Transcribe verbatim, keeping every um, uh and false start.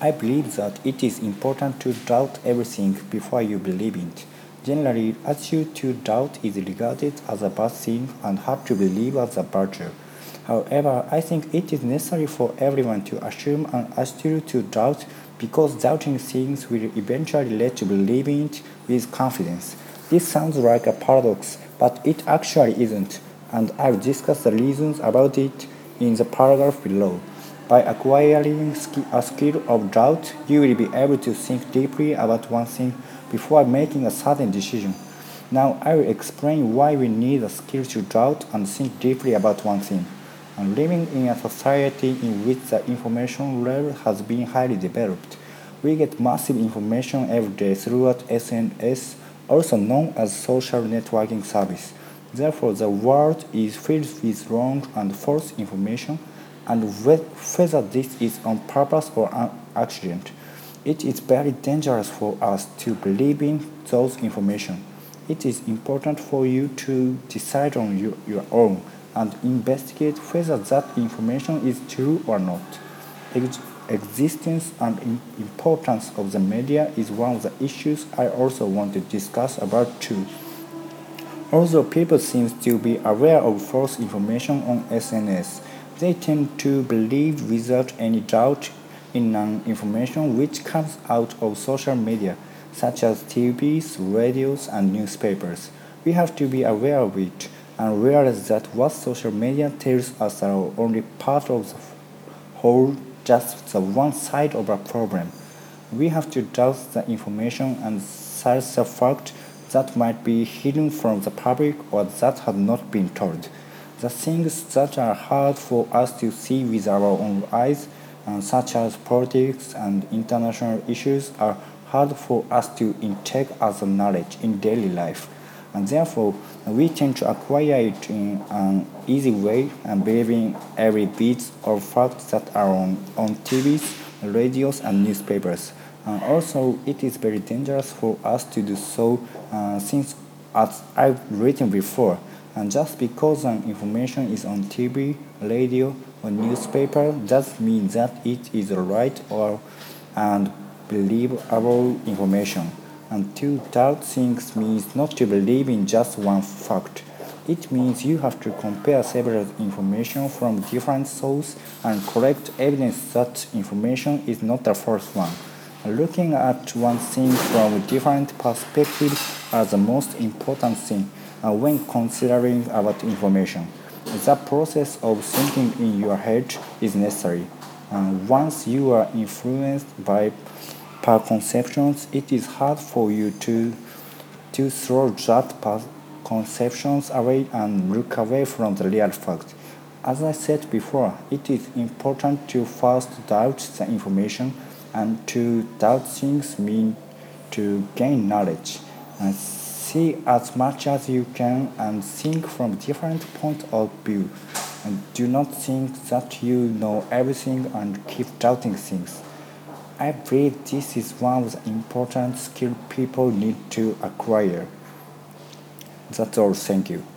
I believe that it is important to doubt everything before you believe it. Generally, attitude to doubt is regarded as a bad thing and hard to believe as a virtue. However, I think it is necessary for everyone to assume an attitude to doubt because doubting things will eventually lead to believing it with confidence. This sounds like a paradox, but it actually isn't, and I'll discuss the reasons about it in the paragraph below. By acquiring a skill of doubt, you will be able to think deeply about one thing before making a sudden decision. Now, I will explain why we need a skill to doubt and think deeply about one thing. And living in a society in which the information level has been highly developed, we get massive information every day throughout S N S, also known as social networking service. Therefore, the world is filled with wrong and false information, and whether this is on purpose or an accident, it is very dangerous for us to believe in those information. It is important for you to decide on your, your own and investigate whether that information is true or not. Ex- existence and im- importance of the media is one of the issues I also want to discuss about too. Although people seem to be aware of false information on S N S, they tend to believe without any doubt in an information which comes out of social media, such as T Vs, radios, and newspapers. We have to be aware of it and realize that what social media tells us are only part of the whole, just the one side of a problem. We have to doubt the information and search the fact that might be hidden from the public or that have not been told. The things that are hard for us to see with our own eyes, uh, such as politics and international issues, are hard for us to intake as a knowledge in daily life. And therefore, we tend to acquire it in an easy way and believing every bit of facts that are on, on T Vs, radios, and newspapers. And also, it is very dangerous for us to do so uh, since, as I've written before, and just because an information is on T V, radio, or newspaper doesn't mean that it is right or and believable information. And to doubt things means not to believe in just one fact. It means you have to compare several information from different sources and collect evidence that information is not the first one. Looking at one thing from different perspectives is the most important thing uh, when considering about information. The process of thinking in your head is necessary. And once you are influenced by preconceptions, it is hard for you to to throw that preconceptions away and look away from the real fact. As I said before, it is important to first doubt the information, and to doubt things mean to gain knowledge. And see as much as you can and think from different points of view. And do not think that you know everything and keep doubting things. I believe this is one of the important skills people need to acquire. That's all. Thank you.